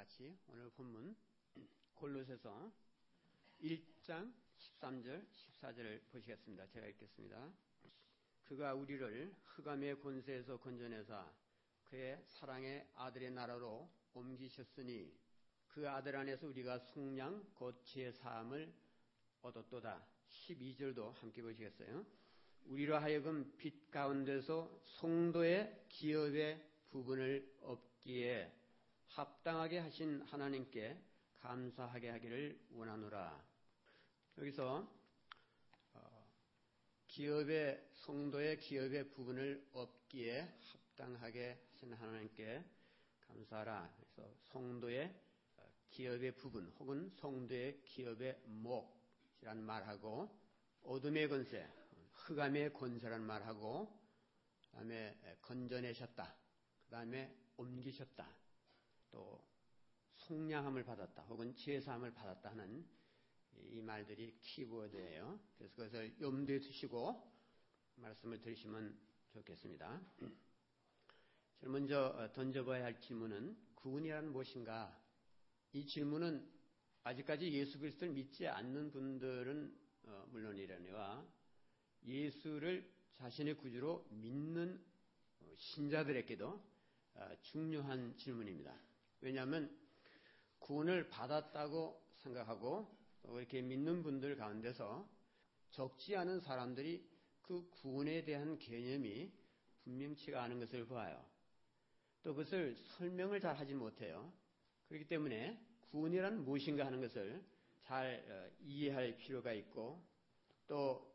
같이 오늘 본문 골로새서 1장 13절 14절을 보시겠습니다. 제가 읽겠습니다. 그가 우리를 흑암의 권세에서 건져내사 그의 사랑의 아들의 나라로 옮기셨으니 그 아들 안에서 우리가 속량 곧 제사함을 얻었도다. 12절도 함께 보시겠어요. 우리로 하여금 빛 가운데서 성도의 기업의 부분을 얻기에 합당하게 하신 하나님께 감사하게 하기를 원하노라. 여기서 기업의 성도의 기업의 부분을 얻기에 합당하게 하신 하나님께 감사하라. 그래서 성도의 기업의 부분 혹은 성도의 기업의 몫이란 말하고 어둠의 권세, 흑암의 권세란 말하고 그다음에 건져내셨다. 그다음에 옮기셨다. 또 속량함을 받았다. 혹은 제사함을 받았다 하는 이 말들이 키워드예요. 그래서 그것을 염두에 두시고 말씀을 들으시면 좋겠습니다. 제가 먼저 던져봐야 할 질문은 구원이란 무엇인가? 이 질문은 아직까지 예수 그리스도를 믿지 않는 분들은 물론이라니와 예수를 자신의 구주로 믿는 신자들에게도 중요한 질문입니다. 왜냐하면 구원을 받았다고 생각하고 이렇게 믿는 분들 가운데서 적지 않은 사람들이 그 구원에 대한 개념이 분명치가 않은 것을 보아요. 또 그것을 설명을 잘 하지 못해요. 그렇기 때문에 구원이란 무엇인가 하는 것을 잘 이해할 필요가 있고 또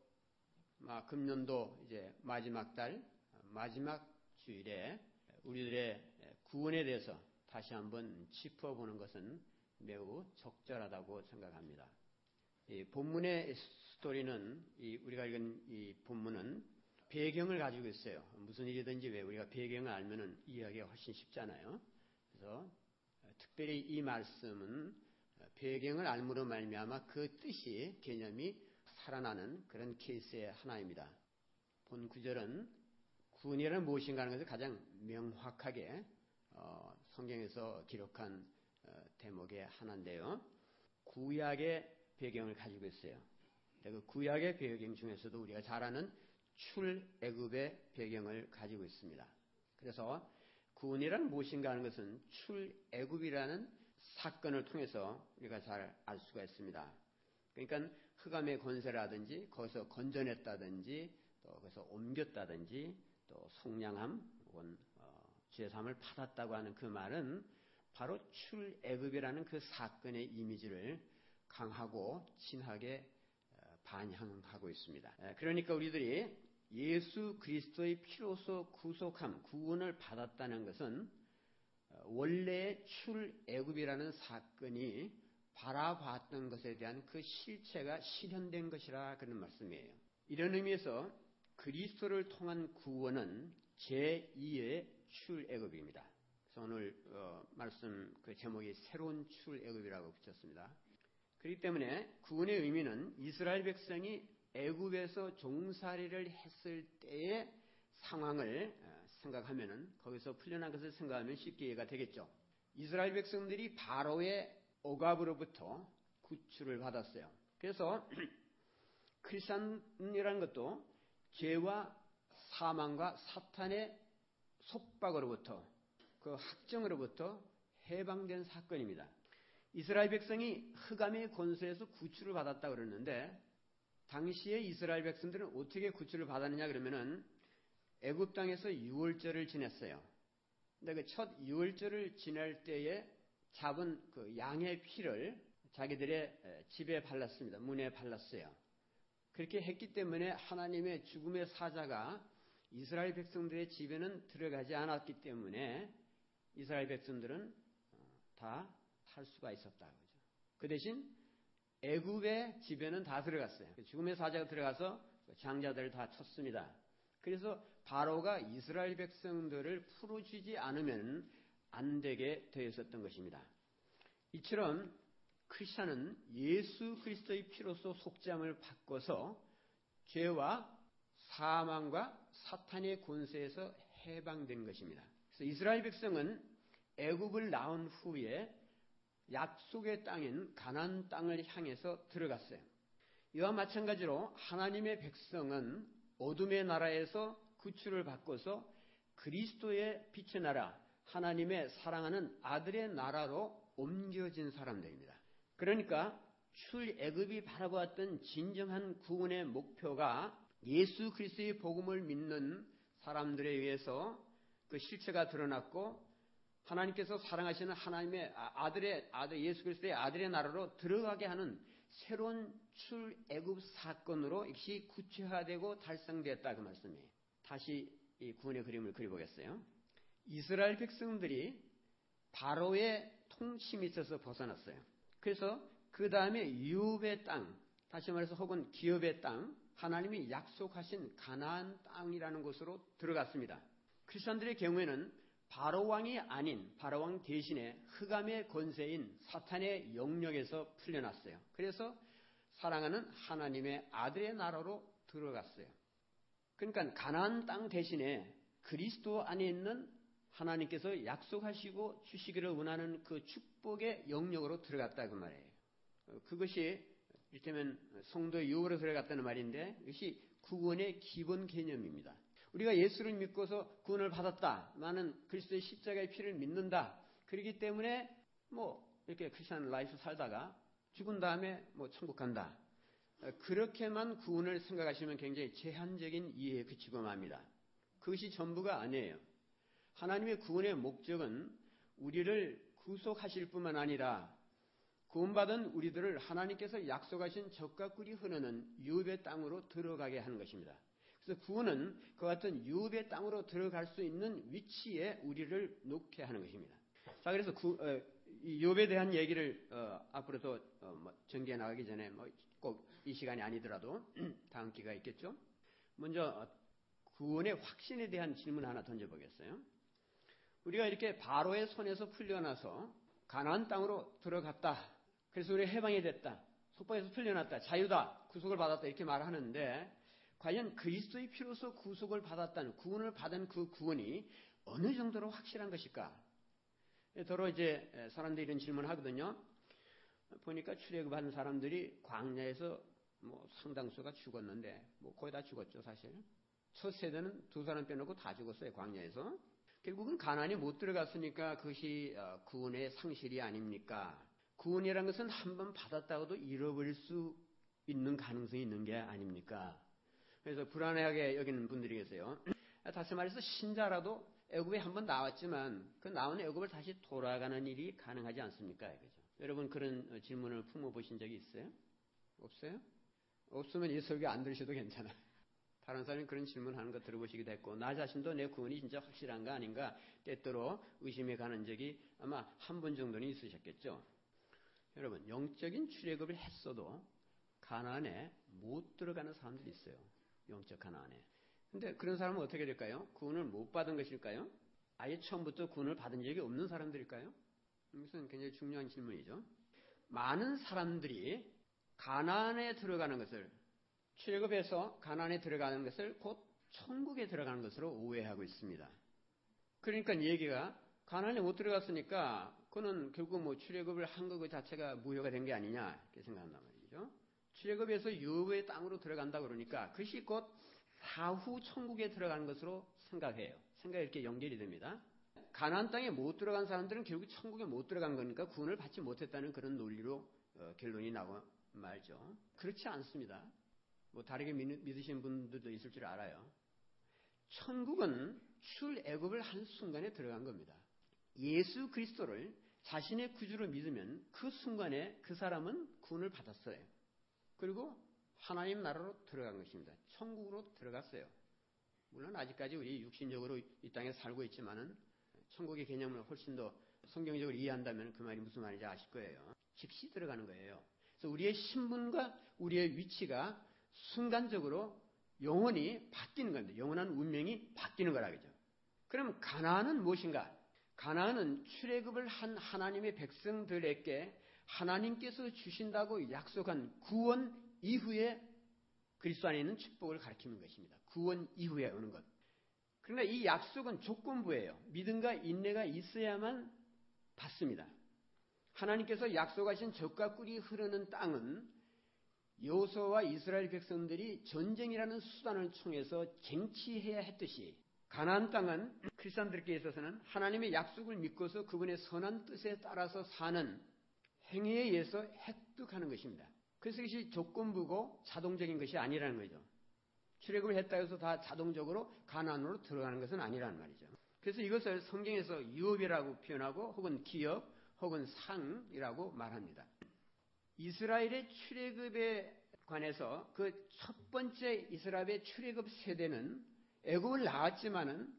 금년도 이제 마지막 달 마지막 주일에 우리들의 구원에 대해서 다시 한번 짚어보는 것은 매우 적절하다고 생각합니다. 이 본문의 스토리는 우리가 읽은 이 본문은 배경을 가지고 있어요. 무슨 일이든지 왜 우리가 배경을 알면은 이해하기가 훨씬 쉽잖아요. 그래서 특별히 이 말씀은 배경을 알므로 말미암아 그 뜻이 개념이 살아나는 그런 케이스의 하나입니다. 본 구절은 구원이란 무엇인가 하는 것을 가장 명확하게 성경에서 기록한 대목의 하나인데요. 구약의 배경을 가지고 있어요. 그 구약의 배경 중에서도 우리가 잘 아는 출애굽의 배경을 가지고 있습니다. 그래서 구원이란 무엇인가 하는 것은 출애굽이라는 사건을 통해서 우리가 잘 알 수가 있습니다. 그러니까 흑암의 권세라든지 거기서 건져냈다든지 또 거기서 옮겼다든지 또 속량함 혹은 제사함을 받았다고 하는 그 말은 바로 출애굽이라는 그 사건의 이미지를 강하고 진하게 반영하고 있습니다. 그러니까 우리들이 예수 그리스도의 피로서 구속함, 구원을 받았다는 것은 원래의 출애굽이라는 사건이 바라봤던 것에 대한 그 실체가 실현된 것이라 그런 말씀이에요. 이런 의미에서 그리스도를 통한 구원은 제2의 출애굽입니다. 그래서 오늘 말씀 그 제목이 새로운 출애굽이라고 붙였습니다. 그렇기 때문에 구원의 의미는 이스라엘 백성이 애굽에서 종살이를 했을 때의 상황을 생각하면은 거기서 풀려난 것을 생각하면 쉽게 이해가 되겠죠. 이스라엘 백성들이 바로의 억압으로부터 구출을 받았어요. 그래서 크리스천이라는 것도 죄와 사망과 사탄의 속박으로부터 그 학정으로부터 해방된 사건입니다. 이스라엘 백성이 흑암의 권세에서 구출을 받았다고 그러는데 당시에 이스라엘 백성들은 어떻게 구출을 받았느냐 그러면은 애굽 땅에서 유월절을 지냈어요. 근데 그 첫 유월절을 지낼 때에 잡은 그 양의 피를 자기들의 집에 발랐습니다. 문에 발랐어요. 그렇게 했기 때문에 하나님의 죽음의 사자가 이스라엘 백성들의 집에는 들어가지 않았기 때문에 이스라엘 백성들은 다 살 수가 있었다는 거죠. 그 대신 애굽의 집에는 다 들어갔어요. 죽음의 사자가 들어가서 장자들을 다 쳤습니다. 그래서 바로가 이스라엘 백성들을 풀어주지 않으면 안 되게 되어 있었던 것입니다. 이처럼 크리스천은 예수 그리스도의 피로서 속죄함을 받고서 죄와 사망과 사탄의 권세에서 해방된 것입니다. 그래서 이스라엘 백성은 애굽을 나온 후에 약속의 땅인 가나안 땅을 향해서 들어갔어요. 이와 마찬가지로 하나님의 백성은 어둠의 나라에서 구출을 받고서 그리스도의 빛의 나라, 하나님의 사랑하는 아들의 나라로 옮겨진 사람들입니다. 그러니까 출애굽이 바라보았던 진정한 구원의 목표가 예수 그리스도의 복음을 믿는 사람들에 의해서 그 실체가 드러났고, 하나님께서 사랑하시는 하나님의 아들 예수 그리스도의 아들의 나라로 들어가게 하는 새로운 출애굽 사건으로 이것이 구체화되고 달성되었다, 그 말씀이에요. 다시 이 구원의 그림을 그려보겠어요. 이스라엘 백성들이 바로의 통치에 있어서 벗어났어요. 그래서 그 다음에 유업의 땅, 다시 말해서 혹은 기업의 땅, 하나님이 약속하신 가나안 땅이라는 곳으로 들어갔습니다. 크리스천들의 경우에는 바로왕이 아닌 바로왕 대신에 흑암의 권세인 사탄의 영역에서 풀려났어요. 그래서 사랑하는 하나님의 아들의 나라로 들어갔어요. 그러니까 가나안 땅 대신에 그리스도 안에 있는 하나님께서 약속하시고 주시기를 원하는 그 축복의 영역으로 들어갔다, 그 말이에요. 그것이 이를테면 성도의 유업으로 들어갔다는 말인데, 이것이 구원의 기본 개념입니다. 우리가 예수를 믿고서 구원을 받았다, 나는 그리스도의 십자가의 피를 믿는다, 그렇기 때문에 이렇게 크리스천 라이프 살다가 죽은 다음에 천국 간다, 그렇게만 구원을 생각하시면 굉장히 제한적인 이해에 그치고 맙니다. 그것이 전부가 아니에요. 하나님의 구원의 목적은 우리를 구속하실 뿐만 아니라 구원받은 우리들을 하나님께서 약속하신 젖과 꿀이 흐르는 유업의 땅으로 들어가게 하는 것입니다. 그래서 구원은 그와 같은 유업의 땅으로 들어갈 수 있는 위치에 우리를 놓게 하는 것입니다. 자, 그래서 유업에 대한 얘기를 앞으로도 전개해 나가기 전에 꼭 이 시간이 아니더라도 다음 기회가 있겠죠. 먼저 구원의 확신에 대한 질문 하나 던져보겠어요. 우리가 이렇게 바로의 손에서 풀려나서 가나안 땅으로 들어갔다, 그래서 우리 해방이 됐다, 속박에서 풀려났다, 자유다, 구속을 받았다, 이렇게 말하는데, 과연 그리스도의 피로서 구속을 받았다는, 구원을 받은 그 구원이 어느 정도로 확실한 것일까? 더러 이제 사람들이 이런 질문을 하거든요. 보니까 출애굽한 사람들이 광야에서 상당수가 죽었는데, 거의 다 죽었죠, 사실. 첫 세대는 두 사람 빼놓고 다 죽었어요, 광야에서. 결국은 가나안에 못 들어갔으니까 그것이 구원의 상실이 아닙니까? 구원이라는 것은 한번 받았다고도 잃어버릴 수 있는 가능성이 있는 게 아닙니까? 그래서 불안하게 여기는 분들이 계세요. 다시 말해서 신자라도 애굽에 한번 나왔지만 그 나온 애굽을 다시 돌아가는 일이 가능하지 않습니까? 그죠? 여러분 그런 질문을 품어보신 적이 있어요? 없어요? 없으면 이 설교 안 들으셔도 괜찮아요. 다른 사람이 그런 질문하는 거 들어보시기도 했고, 나 자신도 내 구원이 진짜 확실한가 아닌가 때때로 의심해 가는 적이 아마 한 번 정도는 있으셨겠죠. 여러분, 영적인 출애굽을 했어도 가나안에 못 들어가는 사람들이 있어요. 영적 가나안에. 근데 그런 사람은 어떻게 될까요? 구원을 못 받은 것일까요? 아예 처음부터 구원을 받은 적이 없는 사람들일까요? 이것은 굉장히 중요한 질문이죠. 많은 사람들이 가나안에 들어가는 것을, 출애굽해서 가나안에 들어가는 것을 곧 천국에 들어가는 것으로 오해하고 있습니다. 그러니까 얘기가 가나안에 못 들어갔으니까 그는 결국 출애굽을 한 것 자체가 무효가 된 게 아니냐 이렇게 생각한단 말이죠. 출애굽해서 유업의 땅으로 들어간다 그러니까 그것이 곧 사후 천국에 들어가는 것으로 생각해요. 생각이 이렇게 연결이 됩니다. 가나안 땅에 못 들어간 사람들은 결국 천국에 못 들어간 거니까 구원을 받지 못했다는 그런 논리로 결론이 나고 말죠. 그렇지 않습니다. 다르게 믿으시는 분들도 있을 줄 알아요. 천국은 출애굽을 한 순간에 들어간 겁니다. 예수 그리스도를 자신의 구주로 믿으면 그 순간에 그 사람은 구원을 받았어요. 그리고 하나님 나라로 들어간 것입니다. 천국으로 들어갔어요. 물론 아직까지 우리 육신적으로 이 땅에 살고 있지만은 천국의 개념을 훨씬 더 성경적으로 이해한다면 그 말이 무슨 말인지 아실 거예요. 즉시 들어가는 거예요. 그래서 우리의 신분과 우리의 위치가 순간적으로 영원히 바뀌는 겁니다. 영원한 운명이 바뀌는 거라죠. 그럼 가나안은 무엇인가? 가나안은 출애굽을 한 하나님의 백성들에게 하나님께서 주신다고 약속한 구원 이후에 그리스도 안에 있는 축복을 가리키는 것입니다. 구원 이후에 오는 것. 그러나 이 약속은 조건부예요. 믿음과 인내가 있어야만 받습니다. 하나님께서 약속하신 젖과 꿀이 흐르는 땅은 여호수아와 이스라엘 백성들이 전쟁이라는 수단을 통해서 쟁취해야 했듯이 가나안 땅은 크리스천들께 있어서는 하나님의 약속을 믿고서 그분의 선한 뜻에 따라서 사는 행위에 의해서 획득하는 것입니다. 그래서 이것이 조건부고 자동적인 것이 아니라는 거죠. 출애굽을 했다 해서 다 자동적으로 가나안으로 들어가는 것은 아니라는 말이죠. 그래서 이것을 성경에서 유업이라고 표현하고 혹은 기업 혹은 상이라고 말합니다. 이스라엘의 출애굽에 관해서 그 첫 번째 이스라엘의 출애굽 세대는 애굽을 나왔지만은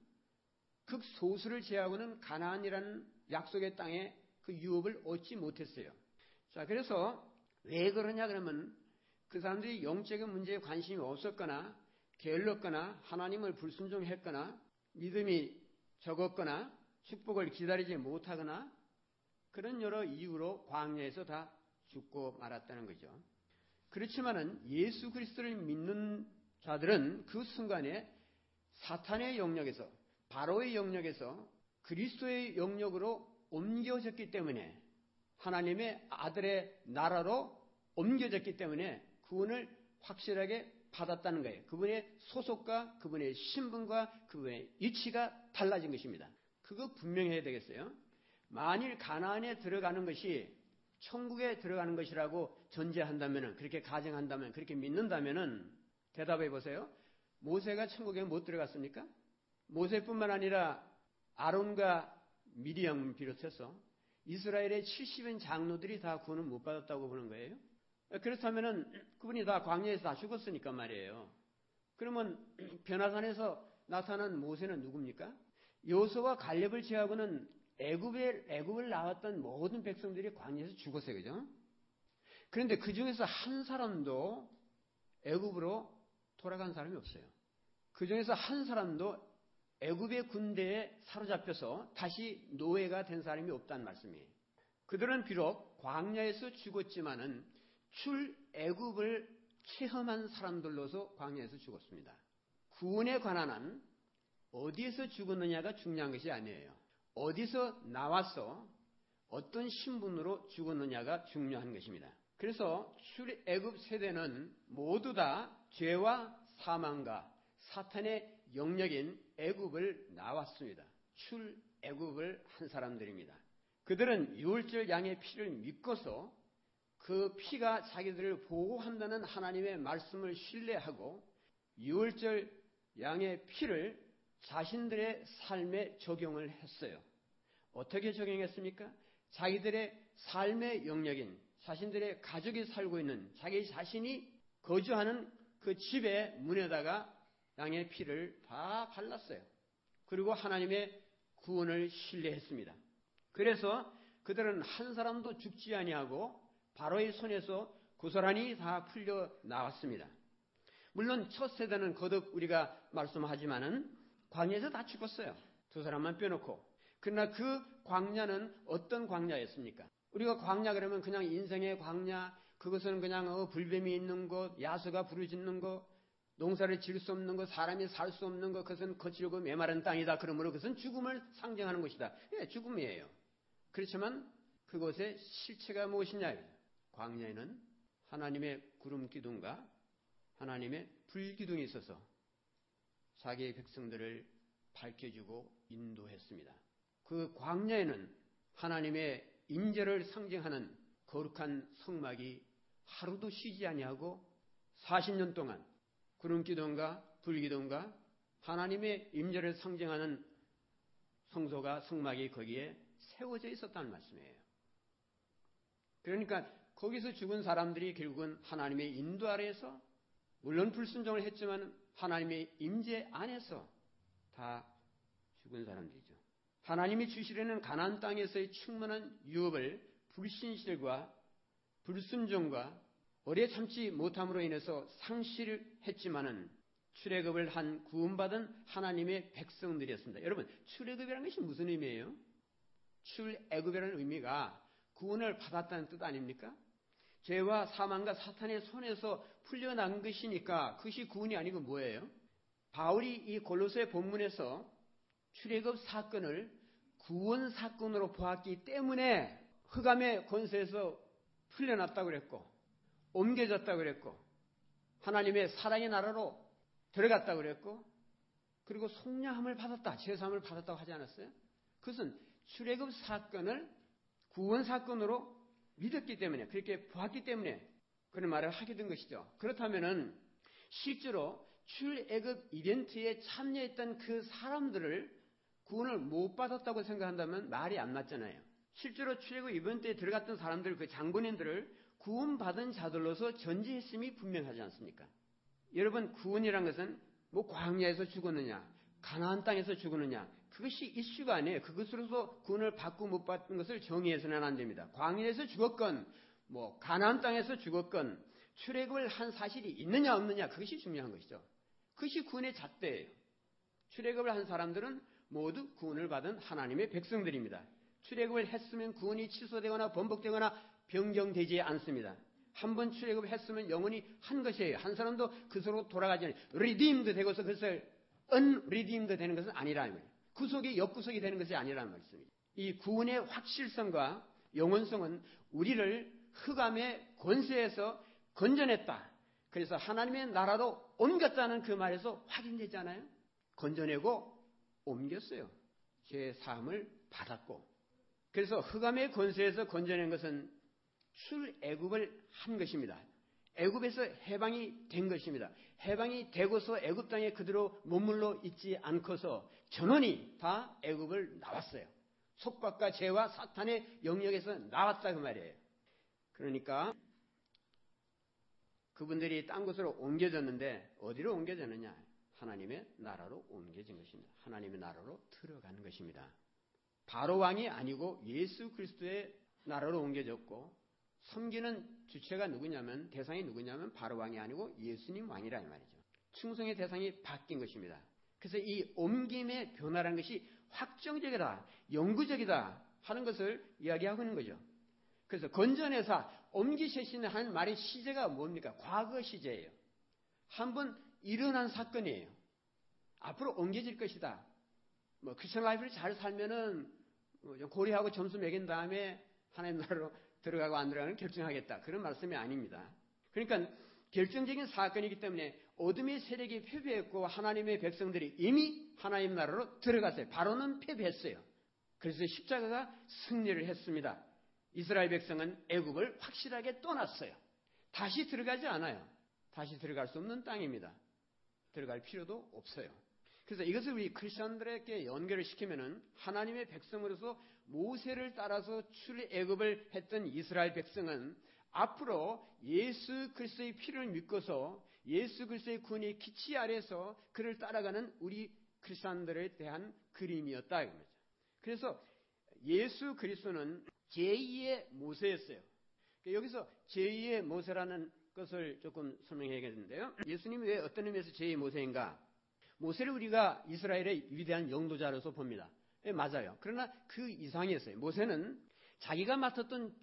극소수를 제하고는 가나안이라는 약속의 땅에 그 유업을 얻지 못했어요. 자, 그래서 왜 그러냐 그러면 그 사람들이 영적인 문제에 관심이 없었거나 게을렀거나 하나님을 불순종했거나 믿음이 적었거나 축복을 기다리지 못하거나 그런 여러 이유로 광야에서 다 죽고 말았다는 거죠. 그렇지만은 예수 그리스도를 믿는 자들은 그 순간에 사탄의 영역에서 바로의 영역에서 그리스도의 영역으로 옮겨졌기 때문에 하나님의 아들의 나라로 옮겨졌기 때문에 구원을 확실하게 받았다는 거예요. 그분의 소속과 그분의 신분과 그분의 위치가 달라진 것입니다. 그거 분명해야 되겠어요. 만일 가나안에 들어가는 것이 천국에 들어가는 것이라고 전제한다면, 그렇게 가정한다면, 그렇게 믿는다면 대답해 보세요. 모세가 천국에 못 들어갔습니까? 모세뿐만 아니라 아론과 미리암을 비롯해서 이스라엘의 70인 장로들이 다 구원을 못 받았다고 보는 거예요. 그렇다면 그분이 다 광야에서 다 죽었으니까 말이에요. 그러면 변화산에서 나타난 모세는 누굽니까? 여호수아와 갈렙을 제하고는 애굽을 나왔던 모든 백성들이 광야에서 죽었어요. 그죠? 그런데 그 중에서 한 사람도 애굽으로 돌아간 사람이 없어요. 그 중에서 한 사람도 애굽의 군대에 사로잡혀서 다시 노예가 된 사람이 없다는 말씀이에요. 그들은 비록 광야에서 죽었지만은 출애굽을 체험한 사람들로서 광야에서 죽었습니다. 구원에 관한 한 어디에서 죽었느냐가 중요한 것이 아니에요. 어디서 나와서 어떤 신분으로 죽었느냐가 중요한 것입니다. 그래서 출애굽 세대는 모두 다 죄와 사망과 사탄의 영역인 애굽을 나왔습니다. 출애굽을 한 사람들입니다. 그들은 유월절 양의 피를 믿고서 그 피가 자기들을 보호한다는 하나님의 말씀을 신뢰하고 유월절 양의 피를 자신들의 삶에 적용을 했어요. 어떻게 적용했습니까? 자기들의 삶의 영역인 자신들의 가족이 살고 있는 자기 자신이 거주하는 그 집의 문에다가 양의 피를 다 발랐어요. 그리고 하나님의 구원을 신뢰했습니다. 그래서 그들은 한 사람도 죽지 아니하고 바로의 손에서 고스란히 다 풀려 나왔습니다. 물론 첫 세대는 거듭 우리가 말씀하지만은 광야에서 다 죽었어요. 두 사람만 빼놓고. 그러나 그 광야는 어떤 광야였습니까? 우리가 광야 그러면 그냥 인생의 광야, 그것은 그냥 불뱀이 있는 곳, 야수가 부르짖는 곳, 농사를 지을 수 없는 것, 사람이 살 수 없는 것, 그것은 거칠고 메마른 땅이다. 그러므로 그것은 죽음을 상징하는 것이다. 예, 죽음이에요. 그렇지만 그것의 실체가 무엇이냐? 광야에는 하나님의 구름 기둥과 하나님의 불 기둥이 있어서 자기의 백성들을 밝혀주고 인도했습니다. 그 광야에는 하나님의 임재를 상징하는 거룩한 성막이 하루도 쉬지 아니하고 40년 동안 구름 기둥과 불 기둥과 하나님의 임재를 상징하는 성소가 성막이 거기에 세워져 있었다는 말씀이에요. 그러니까 거기서 죽은 사람들이 결국은 하나님의 인도 아래에서 물론 불순종을 했지만 하나님의 임재 안에서 다 죽은 사람들이죠. 하나님이 주시려는 가나안 땅에서의 충만한 유업을 불신실과 불순종과 오래 참지 못함으로 인해서 상실했지만은 출애굽을 한 구원받은 하나님의 백성들이었습니다. 여러분, 출애굽이라는 것이 무슨 의미예요? 출애굽이라는 의미가 구원을 받았다는 뜻 아닙니까? 죄와 사망과 사탄의 손에서 풀려난 것이니까 그것이 구원이 아니고 뭐예요? 바울이 이 골로새 본문에서 출애굽 사건을 구원 사건으로 보았기 때문에 흑암의 권세에서 풀려났다고 그랬고 옮겨졌다고 그랬고 하나님의 사랑의 나라로 들어갔다고 그랬고 그리고 속량함을 받았다, 제사함을 받았다고 하지 않았어요? 그것은 출애굽 사건을 구원 사건으로 믿었기 때문에 그렇게 보았기 때문에 그런 말을 하게 된 것이죠. 그렇다면은 실제로 출애굽 이벤트에 참여했던 그 사람들을 구원을 못 받았다고 생각한다면 말이 안 맞잖아요. 실제로 출애굽 이벤트에 들어갔던 사람들, 그 장본인들을 구원받은 자들로서 전제했음이 분명하지 않습니까? 여러분, 구원이란 것은 뭐 광야에서 죽었느냐, 가나안 땅에서 죽었느냐, 그것이 이슈가 아니에요. 그것으로서 구원을 받고 못 받은 것을 정의해서는 안 됩니다. 광야에서 죽었건, 뭐 가나안 땅에서 죽었건, 출애굽을 한 사실이 있느냐 없느냐, 그것이 중요한 것이죠. 그것이 구원의 잣대예요. 출애굽을 한 사람들은 모두 구원을 받은 하나님의 백성들입니다. 출애굽을 했으면 구원이 취소되거나 번복되거나 변경되지 않습니다. 한번 출애굽을 했으면 영원히 한 것이에요. 한 사람도 그것으로 돌아가지 않아요. redeemed 되고서 그것을 unredeemed 되는 것은 아니라는 거예요. 구속이 역구속이 되는 것이 아니라는 말씀입니다. 이 구원의 확실성과 영원성은 우리를 흑암의 권세에서 건져냈다. 그래서 하나님의 나라로 옮겼다는 그 말에서 확인되지 않아요? 건져내고 옮겼어요. 죄 사함을 받았고. 그래서 흑암의 권세에서 건져낸 것은 출애굽을 한 것입니다. 애굽에서 해방이 된 것입니다. 해방이 되고서 애굽 땅에 그대로 머물러 있지 않고서 전원이 다 애굽을 나왔어요. 속박과 죄와 사탄의 영역에서 나왔다 그 말이에요. 그러니까 그분들이 딴 곳으로 옮겨졌는데 어디로 옮겨졌느냐? 하나님의 나라로 옮겨진 것입니다. 하나님의 나라로 들어가는 것입니다. 바로 왕이 아니고 예수 그리스도의 나라로 옮겨졌고 섬기는 주체가 누구냐면 대상이 누구냐면 바로 왕이 아니고 예수님 왕이라는 말이죠. 충성의 대상이 바뀐 것입니다. 그래서 이 옮김의 변화라는 것이 확정적이다, 영구적이다 하는 것을 이야기하고 있는 거죠. 그래서 건전해서 옮기시는 하는 말의 시제가 뭡니까? 과거 시제예요. 한번 일어난 사건이에요. 앞으로 옮겨질 것이다. 뭐 크리스천 라이프를 잘 살면은 좀 고려하고 점수 매긴 다음에 하나님 나라로 들어가고 안 들어가는 결정하겠다. 그런 말씀이 아닙니다. 그러니까 결정적인 사건이기 때문에 어둠의 세력이 패배했고 하나님의 백성들이 이미 하나님 나라로 들어갔어요. 바로는 패배했어요. 그래서 십자가가 승리를 했습니다. 이스라엘 백성은 애굽을 확실하게 떠났어요. 다시 들어가지 않아요. 다시 들어갈 수 없는 땅입니다. 들어갈 필요도 없어요. 그래서 이것을 우리 크리스천들에게 연결을 시키면은 하나님의 백성으로서 모세를 따라서 출애굽을 했던 이스라엘 백성은 앞으로 예수 그리스도의 피를 믿고서 예수 그리스도의 구원의 기치 아래서 그를 따라가는 우리 크리스천들에 대한 그림이었다 이겁니다. 그래서 예수 그리스도는 제2의 모세였어요. 여기서 제2의 모세라는 것을 조금 설명해야겠는데요. 예수님이 왜 어떤 의미에서 제2의 모세인가? 모세를 우리가 이스라엘의 위대한 영도자로서 봅니다. 네, 맞아요. 그러나 그 이상이었어요. 모세는 자기가 맡았던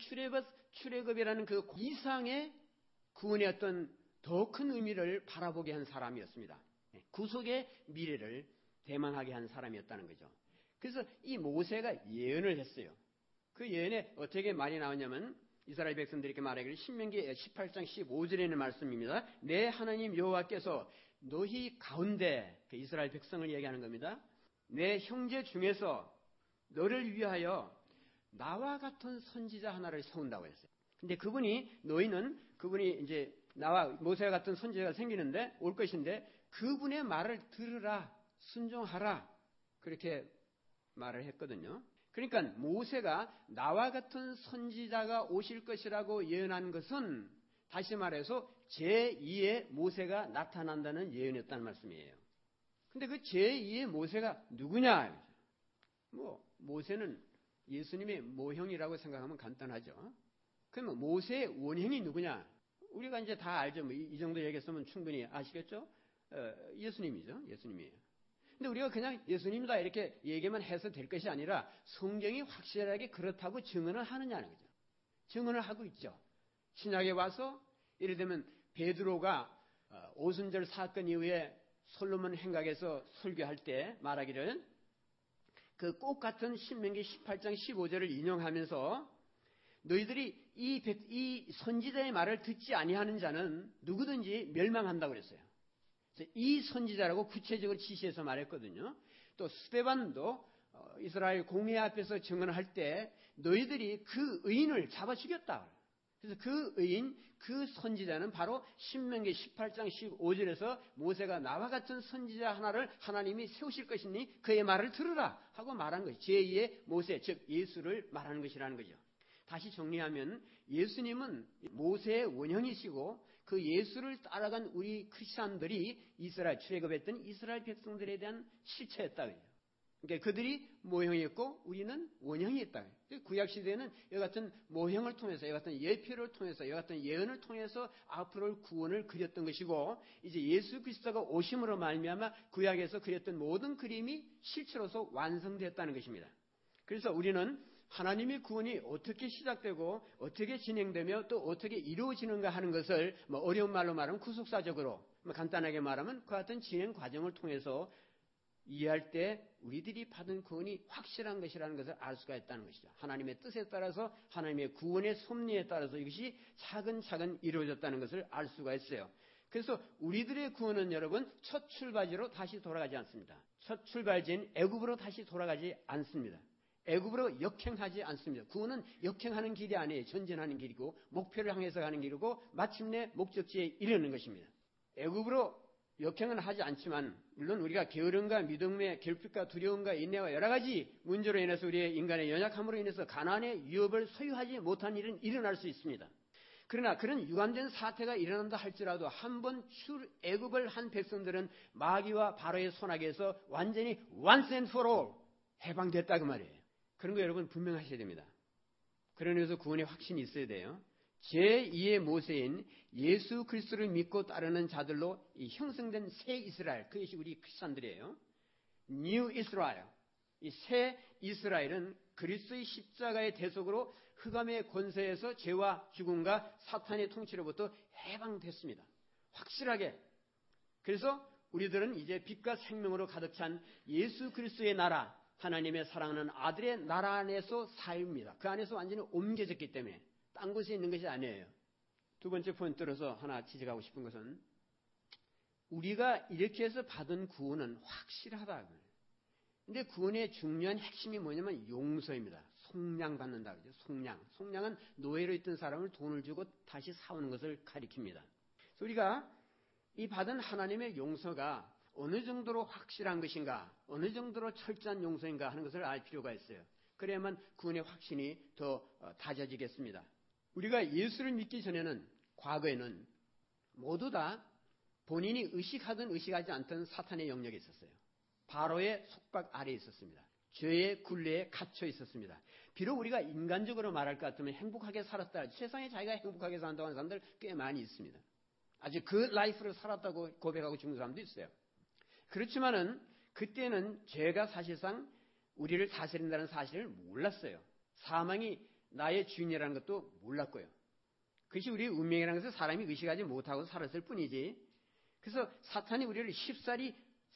출애굽이라는 그 이상의 구원의 어떤 더 큰 의미를 바라보게 한 사람이었습니다. 구속의 미래를 대망하게 한 사람이었다는 거죠. 그래서 이 모세가 예언을 했어요. 그 예언에 어떻게 말이 나오냐면 이스라엘 백성들에게 말하기를 신명기 18장 15절에 있는 말씀입니다. 내 하나님 여호와께서 너희 가운데 이스라엘 백성을 얘기하는 겁니다. 내 형제 중에서 너를 위하여 나와 같은 선지자 하나를 세운다고 했어요. 근데 그분이 이제 나와 모세와 같은 선지자가 생기는데 올 것인데 그분의 말을 들으라, 순종하라 그렇게 말을 했거든요. 그러니까 모세가 나와 같은 선지자가 오실 것이라고 예언한 것은 다시 말해서 제2의 모세가 나타난다는 예언이었다는 말씀이에요. 근데 그 제2의 모세가 누구냐? 모세는 예수님의 모형이라고 생각하면 간단하죠. 그러면 모세의 원형이 누구냐? 우리가 이제 다 알죠. 이 정도 얘기했으면 충분히 아시겠죠? 예수님이죠. 예수님이에요. 근데 우리가 그냥 예수님이다 이렇게 얘기만 해서 될 것이 아니라 성경이 확실하게 그렇다고 증언을 하느냐는 거죠. 증언을 하고 있죠. 신약에 와서 예를 들면 베드로가 오순절 사건 이후에 솔로몬 행각에서 설교할 때 말하기를 그 꼭 같은 신명기 18장 15절을 인용하면서 너희들이 이 선지자의 말을 듣지 아니하는 자는 누구든지 멸망한다고 그랬어요. 그래서 이 선지자라고 구체적으로 지시해서 말했거든요. 또 스데반도 이스라엘 공회 앞에서 증언할 때 너희들이 그 의인을 잡아 죽였다. 그래서 그 의인, 그 선지자는 바로 신명기 18장 15절에서 모세가 나와 같은 선지자 하나를 하나님이 세우실 것이니 그의 말을 들으라 하고 말한 것이 제2의 모세, 즉 예수를 말하는 것이라는 거죠. 다시 정리하면 예수님은 모세의 원형이시고 그 예수를 따라간 우리 크리스천들이 이스라엘 출애굽했던 이스라엘 백성들에 대한 실체였다. 그러니까 그들이 모형이었고 우리는 원형이었다. 구약 시대에는 이와 같은 모형을 통해서, 이와 같은 예표를 통해서, 이와 같은 예언을 통해서 앞으로의 구원을 그렸던 것이고, 이제 예수 그리스도가 오심으로 말미암아 구약에서 그렸던 모든 그림이 실체로서 완성되었다는 것입니다. 그래서 우리는 하나님의 구원이 어떻게 시작되고 어떻게 진행되며 또 어떻게 이루어지는가 하는 것을 어려운 말로 말하면 구속사적으로, 간단하게 말하면 그 같은 진행 과정을 통해서 이해할 때 우리들이 받은 구원이 확실한 것이라는 것을 알 수가 있다는 것이죠. 하나님의 뜻에 따라서, 하나님의 구원의 섭리에 따라서 이것이 차근차근 이루어졌다는 것을 알 수가 있어요. 그래서 우리들의 구원은 여러분 첫 출발지로 다시 돌아가지 않습니다. 첫 출발지인 애굽으로 다시 돌아가지 않습니다. 애굽으로 역행하지 않습니다. 구원은 역행하는 길이 아니에요. 전진하는 길이고 목표를 향해서 가는 길이고 마침내 목적지에 이르는 것입니다. 애굽으로 역행은 하지 않지만 물론 우리가 게으름과 믿음의 결핍과 두려움과 인내와 여러 가지 문제로 인해서 우리의 인간의 연약함으로 인해서 가나안의 유업을 소유하지 못한 일은 일어날 수 있습니다. 그러나 그런 유감된 사태가 일어난다 할지라도 한번 출애굽을 한 백성들은 마귀와 바로의 손아귀에서 완전히 once and for all 해방됐다 그 말이에요. 그런 거 여러분 분명하셔야 됩니다. 그런 의미에서 구원의 확신이 있어야 돼요. 제2의 모세인 예수 그리스도를 믿고 따르는 자들로 이 형성된 새 이스라엘, 그것이 우리 크리스천들이에요. New Israel. 이 새 이스라엘은 그리스도의 십자가의 대속으로 흑암의 권세에서 죄와 죽음과 사탄의 통치로부터 해방됐습니다. 확실하게. 그래서 우리들은 이제 빛과 생명으로 가득 찬 예수 그리스도의 나라, 하나님의 사랑하는 아들의 나라 안에서 삽니다. 그 안에서 완전히 옮겨졌기 때문에 딴 곳에 있는 것이 아니에요. 두 번째 포인트로서 하나 지적하고 싶은 것은 우리가 이렇게 해서 받은 구원은 확실하다. 근데 구원의 중요한 핵심이 뭐냐면 용서입니다. 속량받는다 그러죠. 속량. 속량은 노예로 있던 사람을 돈을 주고 다시 사오는 것을 가리킵니다. 그래서 우리가 이 받은 하나님의 용서가 어느 정도로 확실한 것인가, 어느 정도로 철저한 용서인가 하는 것을 알 필요가 있어요. 그래야만 구원의 확신이 더 다져지겠습니다. 우리가 예수를 믿기 전에는, 과거에는 모두 다 본인이 의식하든 의식하지 않던 사탄의 영역에 있었어요. 바로의 속박 아래에 있었습니다. 죄의 굴레에 갇혀 있었습니다. 비록 우리가 인간적으로 말할 것 같으면 행복하게 살았다. 세상에 자기가 행복하게 산다고 하는 사람들 꽤 많이 있습니다. 아주 그 라이프를 살았다고 고백하고 죽는 사람도 있어요. 그렇지만은 그때는 죄가 사실상 우리를 다스린다는 사실을 몰랐어요. 사망이 나의 주인이라는 것도 몰랐고요. 그것이 우리의 운명이라는 것을 사람이 의식하지 못하고 살았을 뿐이지. 그래서 사탄이 우리를 쉽사리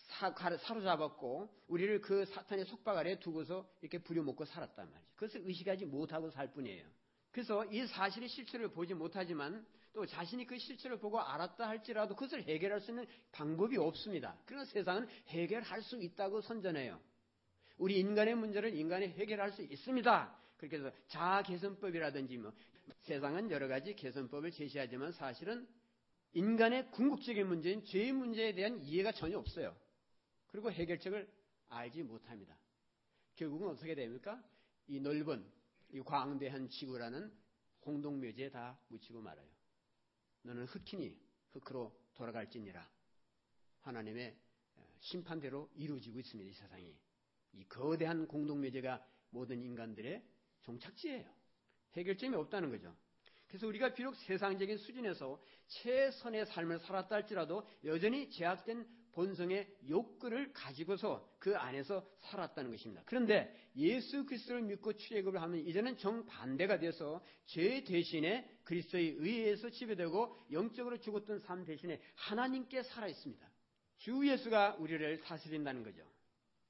사로잡았고 우리를 그 사탄의 속박 아래에 두고서 이렇게 부려먹고 살았단 말이죠. 그것을 의식하지 못하고 살 뿐이에요. 그래서 이 사실의 실체를 보지 못하지만 또 자신이 그 실체를 보고 알았다 할지라도 그것을 해결할 수 있는 방법이 없습니다. 그러나 세상은 해결할 수 있다고 선전해요. 우리 인간의 문제를 인간이 해결할 수 있습니다. 그렇게 해서 자아 개선법이라든지 세상은 여러 가지 개선법을 제시하지만 사실은 인간의 궁극적인 문제인 죄의 문제에 대한 이해가 전혀 없어요. 그리고 해결책을 알지 못합니다. 결국은 어떻게 됩니까? 이 넓은 이 광대한 지구라는 공동묘지에 다 묻히고 말아요. 너는 흙이니 흙으로 돌아갈지니라. 하나님의 심판대로 이루어지고 있습니다. 이 세상이. 이 거대한 공동묘지가 모든 인간들의 종착지예요. 해결점이 없다는 거죠. 그래서 우리가 비록 세상적인 수준에서 최선의 삶을 살았다 할지라도 여전히 제약된 본성의 욕구를 가지고서 그 안에서 살았다는 것입니다. 그런데 예수 그리스도를 믿고 출애굽을 하면 이제는 정반대가 돼서 죄 대신에 그리스도의 의에서 지배되고 영적으로 죽었던 삶 대신에 하나님께 살아 있습니다. 주 예수가 우리를 다스린다는 거죠.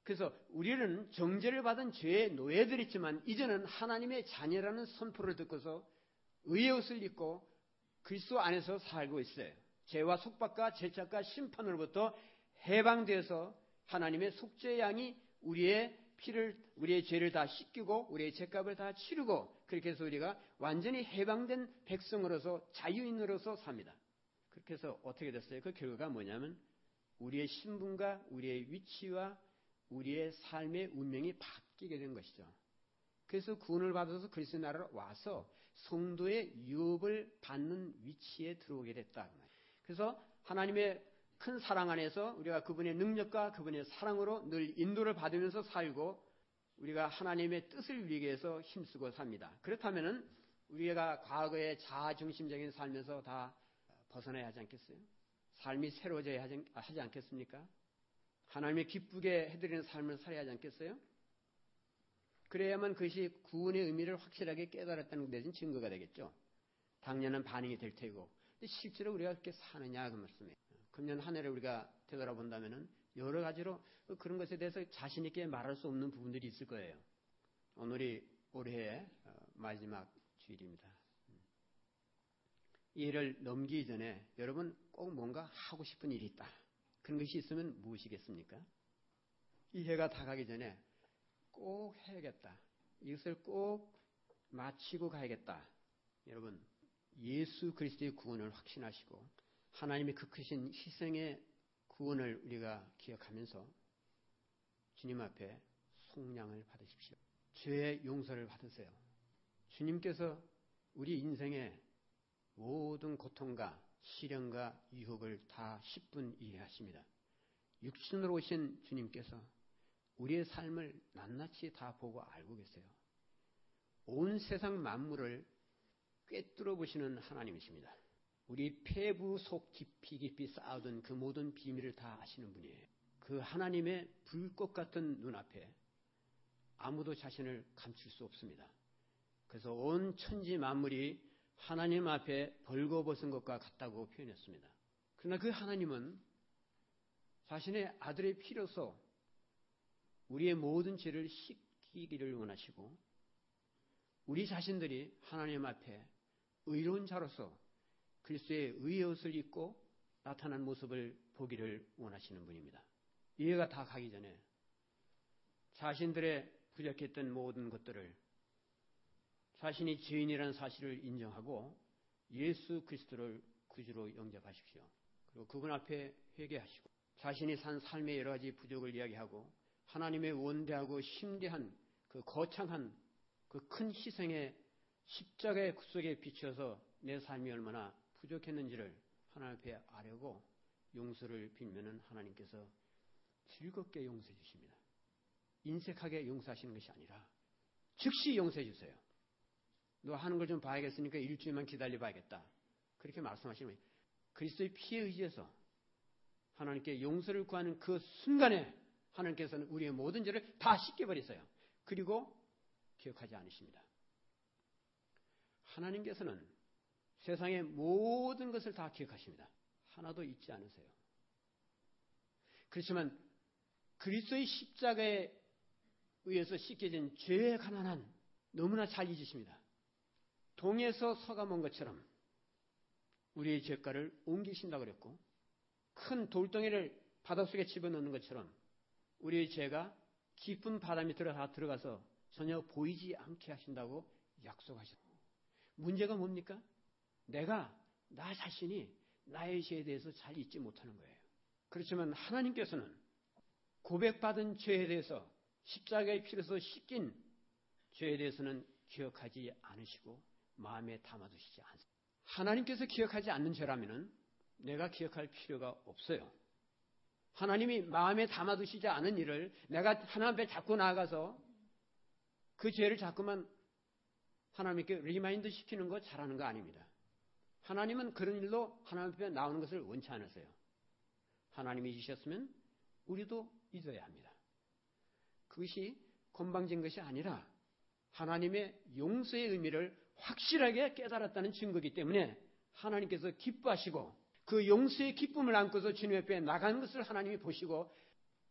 그래서 우리는 정죄를 받은 죄의 노예들이지만 이제는 하나님의 자녀라는 선포를 듣고서 의의 옷을 입고 그리스도 안에서 살고 있어요. 죄와 속박과 죄책과 심판으로부터 해방되어서 하나님의 속죄의 양이 우리의 죄를 다 씻기고 우리의 죄값을 다 치르고 그렇게 해서 우리가 완전히 해방된 백성으로서 자유인으로서 삽니다. 그렇게 해서 어떻게 됐어요? 그 결과가 뭐냐면 우리의 신분과 우리의 위치와 우리의 삶의 운명이 바뀌게 된 것이죠. 그래서 구원을 받아서 그리스도 나라로 와서 성도의 유업을 받는 위치에 들어오게 됐다. 그래서 하나님의 큰 사랑 안에서 우리가 그분의 능력과 그분의 사랑으로 늘 인도를 받으면서 살고 우리가 하나님의 뜻을 위해서 힘쓰고 삽니다. 그렇다면은 우리가 과거의 자아중심적인 삶에서 다 벗어나야 하지 않겠어요? 삶이 새로워져야 하지 않겠습니까? 하나님의 기쁘게 해드리는 삶을 살아야 하지 않겠어요? 그래야만 그것이 구원의 의미를 확실하게 깨달았다는 데는 증거가 되겠죠. 당연한 반응이 될 테고. 근데 실제로 우리가 그렇게 사느냐 그 말씀이에요. 금년 한 해를 우리가 되돌아본다면은 여러 가지로 그런 것에 대해서 자신 있게 말할 수 없는 부분들이 있을 거예요. 오늘이 올해의 마지막 주일입니다. 이 해를 넘기기 전에 여러분 꼭 뭔가 하고 싶은 일이 있다. 그런 것이 있으면 무엇이겠습니까? 이 해가 다 가기 전에 꼭 해야겠다. 이것을 꼭 마치고 가야겠다. 여러분 예수 그리스도의 구원을 확신하시고 하나님의 그 크신 희생의 구원을 우리가 기억하면서 주님 앞에 속량을 받으십시오. 죄의 용서를 받으세요. 주님께서 우리 인생의 모든 고통과 시련과 유혹을 다 10분 이해하십니다. 육신으로 오신 주님께서 우리의 삶을 낱낱이 다 보고 알고 계세요. 온 세상 만물을 꿰뚫어 보시는 하나님이십니다. 우리 폐부 속 깊이 쌓아둔 그 모든 비밀을 다 아시는 분이에요. 그 하나님의 불꽃 같은 눈앞에 아무도 자신을 감출 수 없습니다. 그래서 온 천지 만물이 하나님 앞에 벌거벗은 것과 같다고 표현했습니다. 그러나 그 하나님은 자신의 아들의 피로서 우리의 모든 죄를 씻기기를 원하시고 우리 자신들이 하나님 앞에 의로운 자로서 그리스도의 의의 옷을 입고 나타난 모습을 보기를 원하시는 분입니다. 이해가 다 가기 전에 자신들의 부족했던 모든 것들을 자신이 죄인이라는 사실을 인정하고 예수 그리스도를 구주로 영접하십시오. 그리고 그분 앞에 회개하시고 자신이 산 삶의 여러 가지 부족을 이야기하고 하나님의 원대하고 심대한 그 거창한 그 큰 희생의 십자가의 속에 비춰서 내 삶이 얼마나 부족했는지를 하나님 앞에 아뢰고 용서를 빌면은 하나님께서 즐겁게 용서해 주십니다. 인색하게 용서하시는 것이 아니라 즉시 용서해 주세요. 너 하는 걸 좀 봐야겠으니까 일주일만 기다려 봐야겠다. 그렇게 말씀하시는 거예요. 그리스도의 피에 의지해서 하나님께 용서를 구하는 그 순간에 하나님께서는 우리의 모든 죄를 다 씻겨버리세요. 그리고 기억하지 않으십니다. 하나님께서는 세상의 모든 것을 다 기억하십니다. 하나도 잊지 않으세요. 그렇지만 그리스도의 십자가에 의해서 씻겨진 죄에 관한 한 너무나 잘 잊으십니다. 동에서 서가 먼 것처럼 우리의 죄가를 옮기신다고 그랬고 큰 돌덩이를 바닷속에 집어넣는 것처럼 우리의 죄가 깊은 바다 밑으로 다 들어가서 전혀 보이지 않게 하신다고 약속하셨습니다. 문제가 뭡니까? 나 자신이 나의 죄에 대해서 잘 잊지 못하는 거예요. 그렇지만 하나님께서는 고백받은 죄에 대해서 십자가의 피로서 씻긴 죄에 대해서는 기억하지 않으시고 마음에 담아두시지 않습니다. 하나님께서 기억하지 않는 죄라면 내가 기억할 필요가 없어요. 하나님이 마음에 담아두시지 않은 일을 내가 하나님 앞에 자꾸 나아가서 그 죄를 자꾸만 하나님께 리마인드 시키는 거 잘하는 거 아닙니다. 하나님은 그런 일로 하나님 앞에 나오는 것을 원치 않으세요. 하나님이 잊으셨으면 우리도 잊어야 합니다. 그것이 건방진 것이 아니라 하나님의 용서의 의미를 확실하게 깨달았다는 증거이기 때문에 하나님께서 기뻐하시고 그 용서의 기쁨을 안고서 주님 앞에 나가는 것을 하나님이 보시고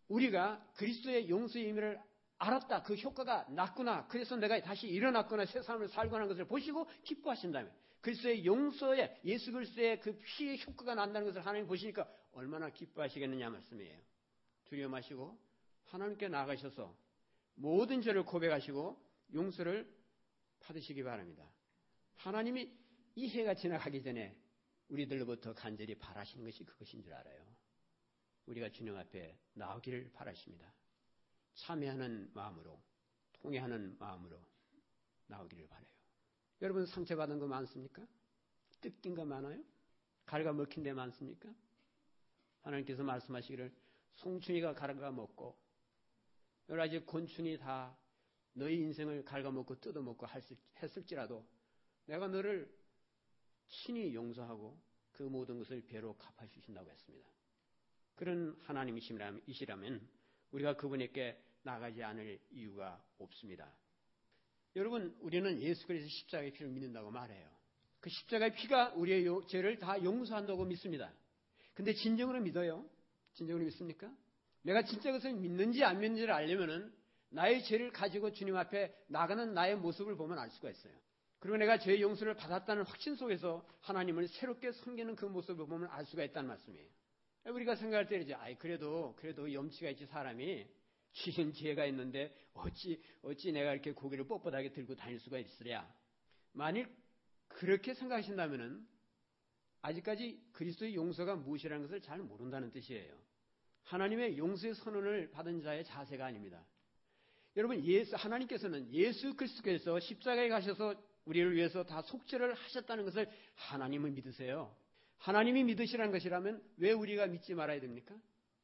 우리가 그리스도의 용서의 의미를 알았다. 그 효과가 났구나. 그래서 내가 다시 일어났구나. 새 삶을 살고 하는 것을 보시고 기뻐하신다면 그리스도의 용서에 예수 그리스도의 그 피의 효과가 난다는 것을 하나님 보시니까 얼마나 기뻐하시겠느냐 말씀이에요. 두려워 마시고 하나님께 나아가셔서 모든 죄를 고백하시고 용서를 받으시기 바랍니다. 하나님이 이 해가 지나가기 전에 우리들로부터 간절히 바라시는 것이 그것인 줄 알아요. 우리가 주님 앞에 나오기를 바라십니다. 참회하는 마음으로, 통회하는 마음으로 나오기를 바라요. 여러분 상처받은 거 많습니까? 뜯긴 거 많아요? 갉아먹힌 데 많습니까? 하나님께서 말씀하시기를 송충이가 갉아먹고 여러 가지 곤충이 다 너희 인생을 갉아먹고 뜯어먹고 했을지라도 내가 너를 친히 용서하고 그 모든 것을 배로 갚아주신다고 했습니다. 그런 하나님이시라면 우리가 그분에게 나가지 않을 이유가 없습니다. 여러분 우리는 예수 그리스도 십자가의 피를 믿는다고 말해요. 그 십자가의 피가 우리의 죄를 다 용서한다고 믿습니다. 근데 진정으로 믿어요? 진정으로 믿습니까? 내가 진짜 그것을 믿는지 안 믿는지를 알려면은 나의 죄를 가지고 주님 앞에 나가는 나의 모습을 보면 알 수가 있어요. 그리고 내가 죄의 용서를 받았다는 확신 속에서 하나님을 새롭게 섬기는 그 모습을 보면 알 수가 있다는 말씀이에요. 우리가 생각할 때 이제 그래도 염치가 있지 사람이 지은 죄가 있는데 어찌 내가 이렇게 고개를 뻣뻣하게 들고 다닐 수가 있으랴. 만일 그렇게 생각하신다면은 아직까지 그리스도의 용서가 무엇이라는 것을 잘 모른다는 뜻이에요. 하나님의 용서의 선언을 받은 자의 자세가 아닙니다. 여러분 하나님께서는 예수 그리스도께서 십자가에 가셔서 우리를 위해서 다 속죄를 하셨다는 것을 하나님을 믿으세요. 하나님이 믿으시라는 것이라면 왜 우리가 믿지 말아야 됩니까?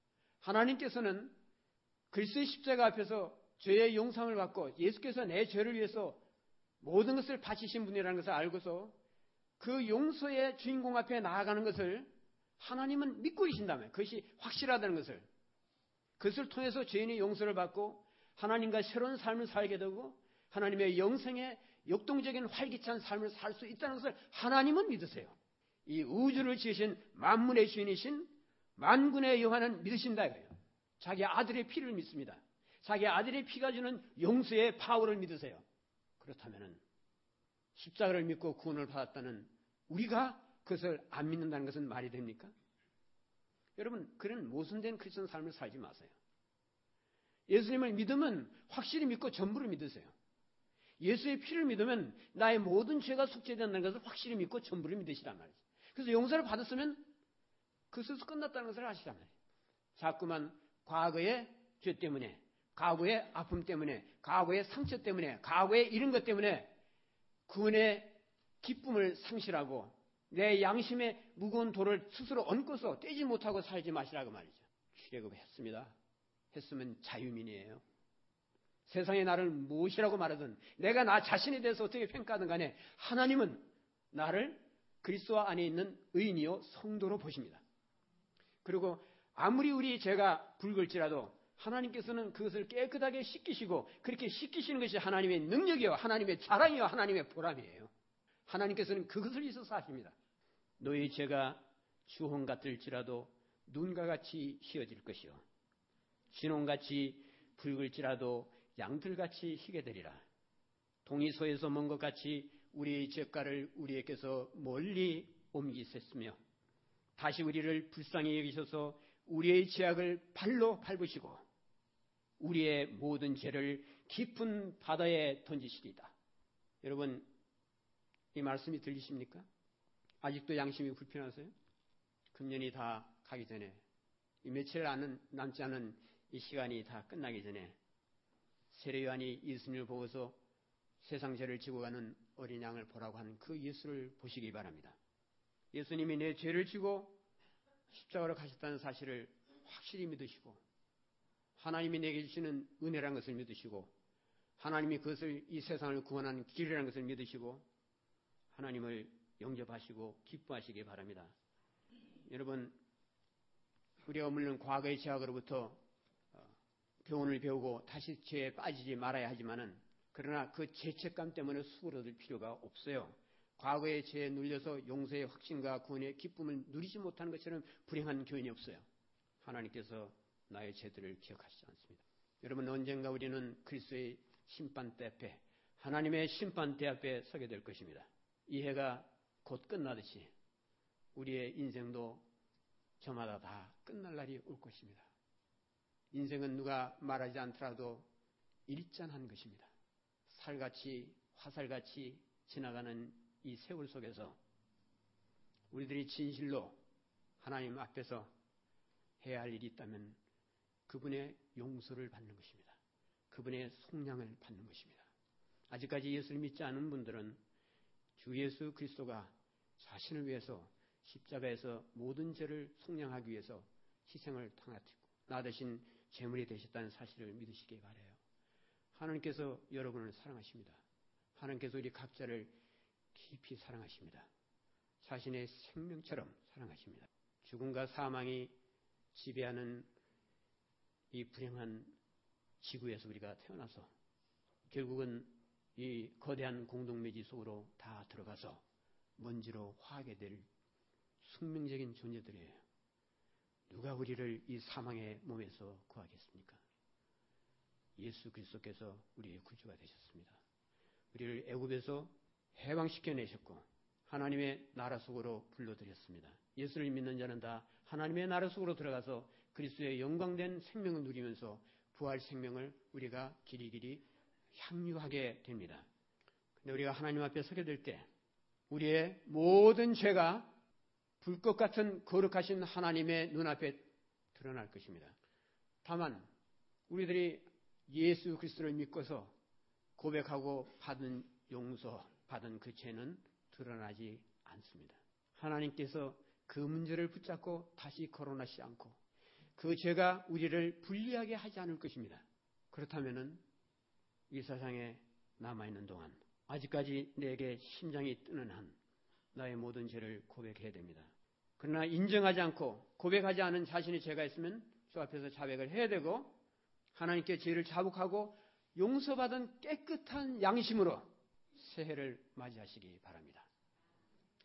하나님께서는 그리스도의 십자가 앞에서 죄의 용서를 받고 예수께서 내 죄를 위해서 모든 것을 바치신 분이라는 것을 알고서 그 용서의 주인공 앞에 나아가는 것을 하나님은 믿고 계신다면 그것이 확실하다는 것을 그것을 통해서 죄인의 용서를 받고 하나님과 새로운 삶을 살게 되고 하나님의 영생의 역동적인 활기찬 삶을 살 수 있다는 것을 하나님은 믿으세요. 이 우주를 지으신 만물의 주인이신 만군의 여호와는 믿으신다 이거예요. 자기 아들의 피를 믿습니다. 자기 아들의 피가 주는 용서의 파워를 믿으세요. 그렇다면 십자가를 믿고 구원을 받았다는 우리가 그것을 안 믿는다는 것은 말이 됩니까? 여러분 그런 모순된 크리스천 삶을 살지 마세요. 예수님을 믿으면 확실히 믿고 전부를 믿으세요. 예수의 피를 믿으면 나의 모든 죄가 속죄된다는 것을 확실히 믿고 전부를 믿으시란 말이죠. 그래서 용서를 받았으면 그것에서 끝났다는 것을 아시란 말이에요. 자꾸만 과거의 죄 때문에, 과거의 아픔 때문에, 과거의 상처 때문에, 과거의 이런 것 때문에 구원의 기쁨을 상실하고 내 양심의 무거운 돌을 스스로 얹고서 떼지 못하고 살지 마시라고 말이죠. 출애굽했습니다. 했으면 자유민이에요. 세상에 나를 무엇이라고 말하든 내가 나 자신에 대해서 어떻게 평가하든 간에 하나님은 나를 그리스도 안에 있는 의인이요 성도로 보십니다. 그리고 아무리 우리 죄가 붉을지라도 하나님께서는 그것을 깨끗하게 씻기시고 그렇게 씻기시는 것이 하나님의 능력이요 하나님의 자랑이요 하나님의 보람이에요. 하나님께서는 그것을 위해서 하십니다. 너희 죄가 주홍 같을지라도 눈과 같이 희어질 것이요 진홍같이 붉을지라도 양들같이 희게 되리라. 동이소에서 먼 것 같이 우리의 죄가를 우리에게서 멀리 옮기셨으며 다시 우리를 불쌍히 여기셔서 우리의 죄악을 발로 밟으시고 우리의 모든 죄를 깊은 바다에 던지시리다. 여러분 이 말씀이 들리십니까? 아직도 양심이 불편하세요? 금년이 다 가기 전에 이 며칠 남지 않은 이 시간이 다 끝나기 전에 세례 요한이 예수님을 보고서 세상 죄를 지고 가는 어린 양을 보라고 하는 그 예수를 보시기 바랍니다. 예수님이 내 죄를 지고 십자가로 가셨다는 사실을 확실히 믿으시고 하나님이 내게 주시는 은혜라는 것을 믿으시고 하나님이 그것을 이 세상을 구원하는 길이라는 것을 믿으시고 하나님을 영접하시고 기뻐하시기 바랍니다. 여러분 우리가 물론 과거의 죄악으로부터 교훈을 배우고 다시 죄에 빠지지 말아야 하지만은 그러나 그 죄책감 때문에 수그러들 필요가 없어요. 과거의 죄에 눌려서 용서의 확신과 구원의 기쁨을 누리지 못하는 것처럼 불행한 교인이 없어요. 하나님께서 나의 죄들을 기억하시지 않습니다. 여러분, 언젠가 우리는 그리스도의 심판대 앞에, 하나님의 심판대 앞에 서게 될 것입니다. 이 해가 곧 끝나듯이 우리의 인생도 저마다 다 끝날 날이 올 것입니다. 인생은 누가 말하지 않더라도 일잔한 것입니다. 살같이 화살같이 지나가는 이 세월 속에서 우리들이 진실로 하나님 앞에서 해야 할 일이 있다면 그분의 용서를 받는 것입니다. 그분의 속량을 받는 것입니다. 아직까지 예수를 믿지 않은 분들은 주 예수 그리스도가 자신을 위해서 십자가에서 모든 죄를 속량하기 위해서 희생을 당하시고 나 대신 제물이 되셨다는 사실을 믿으시기 바라요. 하나님께서 여러분을 사랑하십니다. 하나님께서 우리 각자를 깊이 사랑하십니다. 자신의 생명처럼 사랑하십니다. 죽음과 사망이 지배하는 이 불행한 지구에서 우리가 태어나서 결국은 이 거대한 공동묘지 속으로 다 들어가서 먼지로 화하게 될 숙명적인 존재들이에요. 누가 우리를 이 사망의 몸에서 구하겠습니까? 예수 그리스도께서 우리의 구주가 되셨습니다. 우리를 애굽에서 해방시켜내셨고 하나님의 나라 속으로 불러들였습니다. 예수를 믿는 자는 다 하나님의 나라 속으로 들어가서 그리스도의 영광된 생명을 누리면서 부활 생명을 우리가 길이길이 향유하게 됩니다. 그런데 우리가 하나님 앞에 서게 될 때 우리의 모든 죄가 불꽃 같은 거룩하신 하나님의 눈앞에 드러날 것입니다. 다만 우리들이 예수 그리스도를 믿고서 고백하고 받은 용서, 받은 그 죄는 드러나지 않습니다. 하나님께서 그 문제를 붙잡고 다시 거론하지 않고 그 죄가 우리를 불리하게 하지 않을 것입니다. 그렇다면 이 세상에 남아있는 동안 아직까지 내게 심장이 뜨는 한 나의 모든 죄를 고백해야 됩니다. 그러나 인정하지 않고 고백하지 않은 자신의 죄가 있으면 주 앞에서 자백을 해야 되고 하나님께 죄를 자복하고 용서받은 깨끗한 양심으로 새해를 맞이하시기 바랍니다.